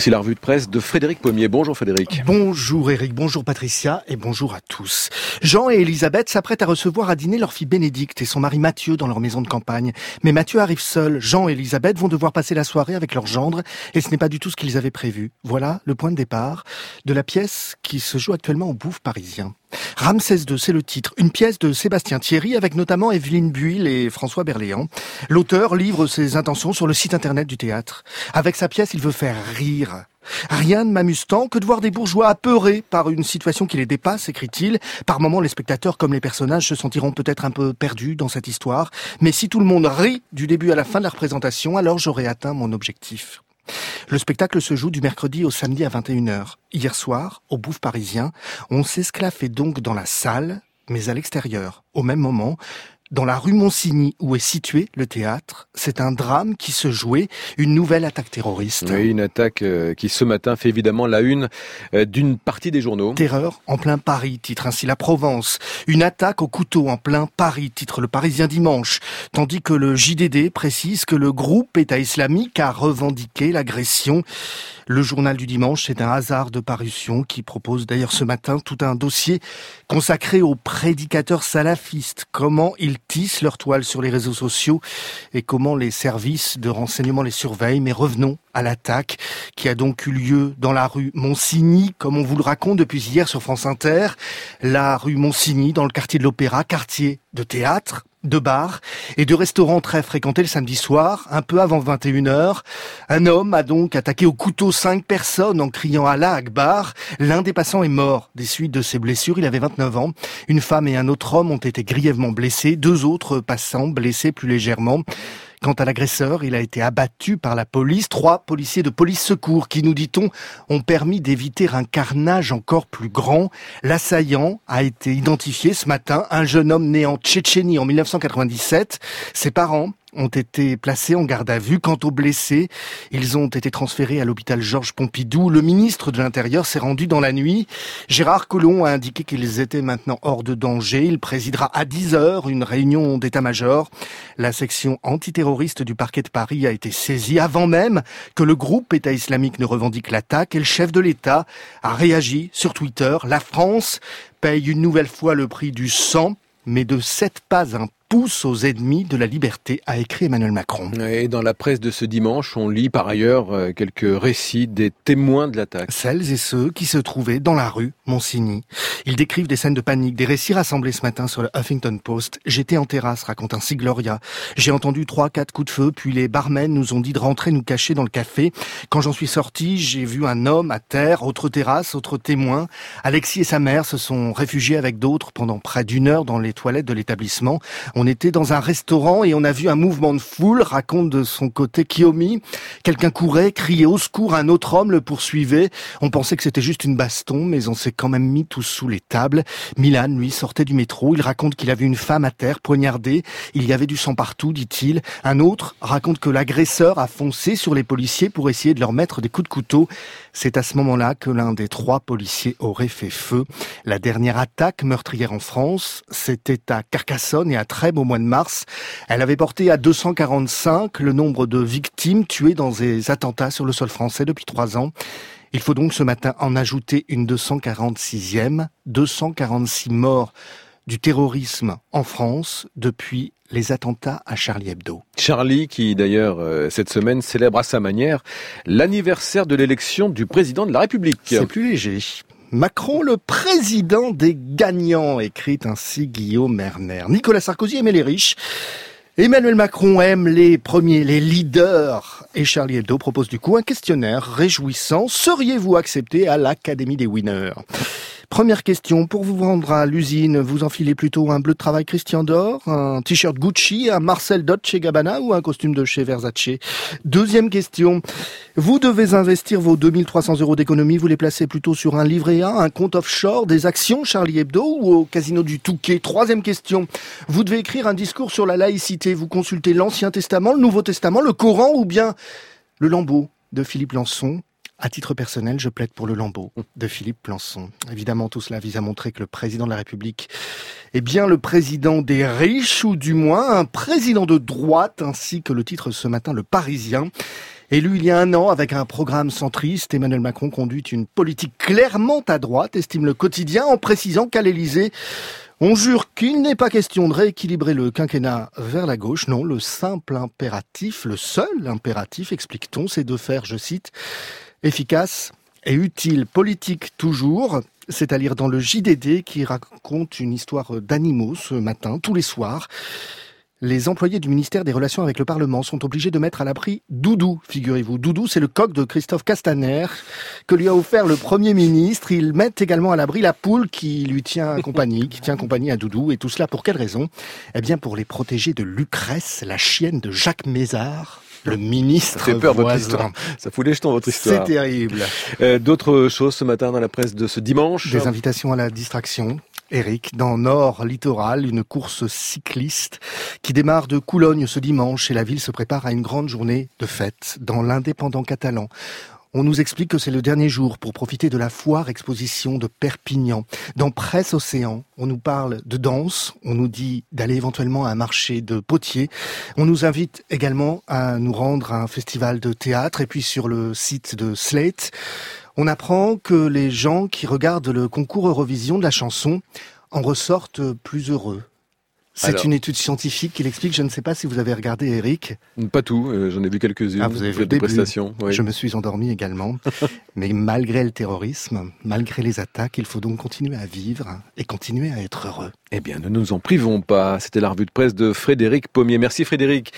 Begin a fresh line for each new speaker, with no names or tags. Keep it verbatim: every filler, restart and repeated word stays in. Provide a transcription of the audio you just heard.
Voici la revue de presse de Frédéric Pommier. Bonjour Frédéric.
Bonjour Eric, bonjour Patricia et bonjour à tous. Jean et Elisabeth s'apprêtent à recevoir à dîner leur fille Bénédicte et son mari Mathieu dans leur maison de campagne. Mais Mathieu arrive seul. Jean et Elisabeth vont devoir passer la soirée avec leur gendre et ce n'est pas du tout ce qu'ils avaient prévu. Voilà le point de départ de la pièce qui se joue actuellement au Bouffe parisien. Ramsès deux, c'est le titre. Une pièce de Sébastien Thierry avec notamment Evelyne Buil et François Berléand. L'auteur livre ses intentions sur le site internet du théâtre. Avec sa pièce, il veut faire rire. Rien ne m'amuse tant que de voir des bourgeois apeurés par une situation qui les dépasse, écrit-il. Par moments, les spectateurs comme les personnages se sentiront peut-être un peu perdus dans cette histoire. Mais si tout le monde rit du début à la fin de la représentation, alors j'aurai atteint mon objectif. Le spectacle se joue du mercredi au samedi à vingt et une heures. Hier soir, au Bouffe parisien, on s'esclaffait donc dans la salle, mais à l'extérieur. Au même moment, dans la rue Monsigny, où est situé le théâtre, c'est un drame qui se jouait, une nouvelle attaque terroriste.
Oui, une attaque euh, qui ce matin fait évidemment la une euh, d'une partie des journaux.
Terreur en plein Paris, titre ainsi La Provence. Une attaque au couteau en plein Paris, titre Le Parisien dimanche. Tandis que le J D D précise que le groupe État islamique a revendiqué l'agression. Le journal du dimanche, c'est un hasard de parution qui propose d'ailleurs ce matin tout un dossier consacré aux prédicateurs salafistes. Comment ils tissent leur toile sur les réseaux sociaux et comment les services de renseignement les surveillent. Mais revenons à l'attaque qui a donc eu lieu dans la rue Monsigny, comme on vous le raconte depuis hier sur France Inter. La rue Monsigny, dans le quartier de l'Opéra, quartier de théâtre, de bars et de restaurants très fréquentés le samedi soir, un peu avant vingt et une heures. Un homme a donc attaqué au couteau cinq personnes en criant Allah Akbar. L'un des passants est mort des suites de ses blessures. Il avait vingt-neuf ans. Une femme et un autre homme ont été grièvement blessés. Deux autres passants blessés plus légèrement. Quant à l'agresseur, il a été abattu par la police. Trois policiers de police secours qui, nous dit-on, ont permis d'éviter un carnage encore plus grand. L'assaillant a été identifié ce matin, un jeune homme né en Tchétchénie en mille neuf cent quatre-vingt-dix-sept. Ses parents ont été placés en garde à vue. Quant aux blessés, ils ont été transférés à l'hôpital Georges Pompidou. Le ministre de l'Intérieur s'est rendu dans la nuit. Gérard Collomb a indiqué qu'ils étaient maintenant hors de danger. Il présidera à dix heures une réunion d'état-major. La section antiterroriste du parquet de Paris a été saisie avant même que le groupe État islamique ne revendique l'attaque. Et le chef de l'État a réagi sur Twitter. La France paye une nouvelle fois le prix du sang, mais de sept pas un pouce aux ennemis de la liberté, a écrit Emmanuel Macron.
Et dans la presse de ce dimanche, on lit par ailleurs quelques récits des témoins de l'attaque.
Celles et ceux qui se trouvaient dans la rue Monsigny. Ils décrivent des scènes de panique, des récits rassemblés ce matin sur le Huffington Post. J'étais en terrasse, raconte ainsi Gloria. J'ai entendu trois, quatre coups de feu, puis les barmen nous ont dit de rentrer nous cacher dans le café. Quand j'en suis sorti, j'ai vu un homme à terre, autre terrasse, autre témoin. Alexis et sa mère se sont réfugiés avec d'autres pendant près d'une heure dans les toilettes de l'établissement. On était dans un restaurant et on a vu un mouvement de foule, raconte de son côté Kiyomi. Quelqu'un courait, criait au secours, un autre homme le poursuivait. On pensait que c'était juste une baston, mais on s'est quand même mis tous sous les tables. Milan, lui, sortait du métro. Il raconte qu'il a vu une femme à terre, poignardée. Il y avait du sang partout, dit-il. Un autre raconte que l'agresseur a foncé sur les policiers pour essayer de leur mettre des coups de couteau. C'est à ce moment-là que l'un des trois policiers aurait fait feu. La dernière attaque meurtrière en France, c'était à Carcassonne et à Trèbes au mois de mars. Elle avait porté à deux cent quarante-cinq le nombre de victimes tuées dans des attentats sur le sol français depuis trois ans. Il faut donc ce matin en ajouter une deux cent quarante-sixième, deux cent quarante-six morts du terrorisme en France depuis les attentats à Charlie Hebdo.
Charlie qui d'ailleurs euh, cette semaine célèbre à sa manière l'anniversaire de l'élection du président de la République.
C'est plus léger. Macron, le président des gagnants, écrit ainsi Guillaume Erner. Nicolas Sarkozy aimait les riches. Emmanuel Macron aime les premiers, les leaders. Et Charlie Hebdo propose du coup un questionnaire réjouissant. Seriez-vous accepté à l'Académie des winners ? Première question, pour vous rendre à l'usine, vous enfilez plutôt un bleu de travail Christian Dior, un t-shirt Gucci, un Marcel Dolce et Gabbana ou un costume de chez Versace? Deuxième question, vous devez investir vos deux mille trois cents euros d'économie, vous les placez plutôt sur un livret A, un compte offshore, des actions Charlie Hebdo ou au casino du Touquet? Troisième question, vous devez écrire un discours sur la laïcité, vous consultez l'Ancien Testament, le Nouveau Testament, le Coran ou bien le Lambeau de Philippe Lançon? À titre personnel, je plaide pour le Lambeau de Philippe Lançon. Évidemment, tout cela vise à montrer que le président de la République est bien le président des riches, ou du moins un président de droite, ainsi que le titre ce matin, Le Parisien. Élu il y a un an avec un programme centriste, Emmanuel Macron conduit une politique clairement à droite, estime le Quotidien, en précisant qu'à l'Élysée, on jure qu'il n'est pas question de rééquilibrer le quinquennat vers la gauche. Non, le simple impératif, le seul impératif, explique-t-on, c'est de faire, je cite, efficace et utile politique toujours. C'est à lire dans le J D D qui raconte une histoire d'animaux ce matin, tous les soirs. Les employés du ministère des Relations avec le Parlement sont obligés de mettre à l'abri Doudou, figurez-vous. Doudou, c'est le coq de Christophe Castaner que lui a offert le Premier ministre. Ils mettent également à l'abri la poule qui lui tient compagnie, qui tient compagnie à Doudou. Et tout cela pour quelle raison ? Eh bien pour les protéger de Lucrèce, la chienne de Jacques Mézard. Le ministre
Ça fait peur,
voisin.
Votre histoire. Ça fout les jetons, votre histoire.
C'est terrible.
Euh, d'autres choses ce matin dans la presse de ce dimanche ?
Des invitations à la distraction. Eric, dans Nord Littoral, une course cycliste qui démarre de Coulogne ce dimanche et la ville se prépare à une grande journée de fête dans l'Indépendant catalan. On nous explique que c'est le dernier jour pour profiter de la foire exposition de Perpignan. Dans Presse Océan, on nous parle de danse, on nous dit d'aller éventuellement à un marché de potiers. On nous invite également à nous rendre à un festival de théâtre et puis sur le site de Slate, on apprend que les gens qui regardent le concours Eurovision de la chanson en ressortent plus heureux. C'est
Alors,
une étude scientifique qui l'explique. Je ne sais pas si vous avez regardé, Eric.
Pas tout, euh, j'en ai vu quelques-unes.
Ah, vous avez vu le
des
début.
prestations. Oui.
Je me suis endormi également. Mais malgré le terrorisme, malgré les attaques, il faut donc continuer à vivre et continuer à être heureux.
Eh bien, ne nous en privons pas. C'était la revue de presse de Frédéric Pommier. Merci Frédéric.